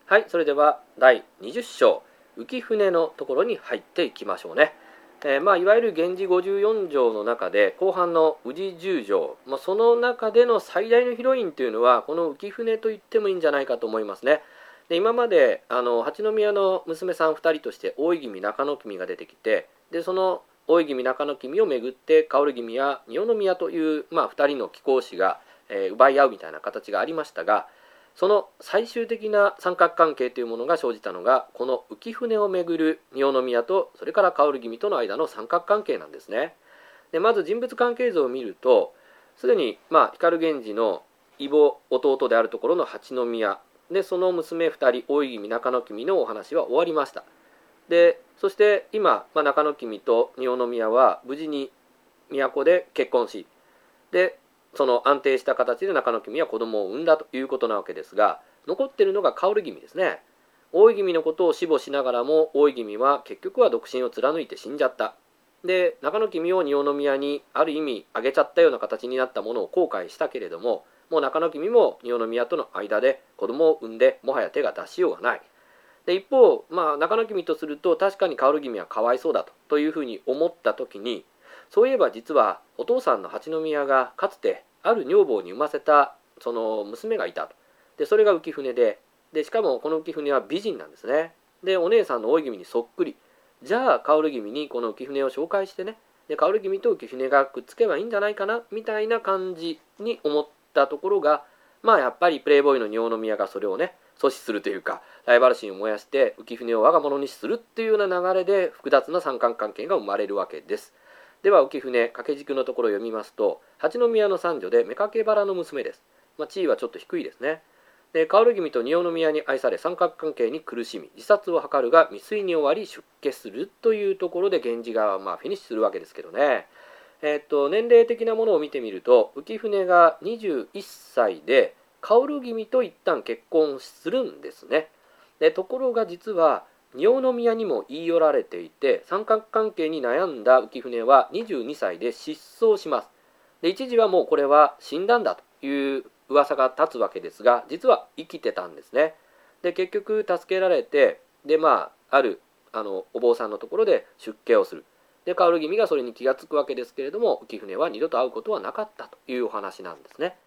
はい、それでは第20章浮舟のところに入っていきましょうね。いわゆる源氏54条の中で後半の宇治10条、その中での最大のヒロインというのはこの浮舟と言ってもいいんじゃないかと思いますね。で今まで八宮の娘さん2人として大泉中野君が出てきて、でその大泉中野君をめぐって薫君や仁王宮という、2人の貴公子が、奪い合うみたいな形がありましたが、その最終的な三角関係というものが生じたのがこの浮舟をめぐる仁王宮とそれから薫君との間の三角関係なんですね。でまず人物関係図を見ると、すでに光源氏の異母弟であるところの八宮で、その娘2人大泉中野君のお話は終わりました。でそして今、中野君と仁王宮は無事に都で結婚し、でその安定した形で中野君は子供を産んだということなわけですが、残っているのが薫君ですね。大泉のことを死母しながらも大泉は結局は独身を貫いて死んじゃった。で中野君を仁王宮にある意味あげちゃったような形になったものを後悔したけれども、もう中野君も仁王宮との間で子供を産んでもはや手が出しようがない。で一方、中野君とすると確かに薫君はかわいそうだというふうに思った時に、そういえば実はお父さんの八宮がかつてある女房に産ませたその娘がいたと。でそれが浮舟で、しかもこの浮舟は美人なんですね。でお姉さんの大泉にそっくり。じゃあ薫君にこの浮舟を紹介してね、で薫君と浮舟がくっつけばいいんじゃないかなみたいな感じに思ったところが、やっぱりプレイボーイの仁王宮がそれをね阻止するというか、ライバル心を燃やして浮舟を我が物にするっていうような流れで複雑な三角関係が生まれるわけです。では浮舟掛け軸のところを読みますと、八宮の三女で妾原の娘です。地位はちょっと低いですね。で薫君と仁王宮に愛され三角関係に苦しみ自殺を図るが未遂に終わり出家するというところで源氏がフィニッシュするわけですけどね。年齢的なものを見てみると浮舟が21歳で薫君と一旦結婚するんですね。でところが実は仁王宮にも言い寄られていて、三角関係に悩んだ浮舟は22歳で失踪します。で一時はもうこれは死んだんだという噂が立つわけですが、実は生きてたんですね。で結局助けられて、であるお坊さんのところで出家をする。で薫君がそれに気がつくわけですけれども、浮舟は二度と会うことはなかったというお話なんですね。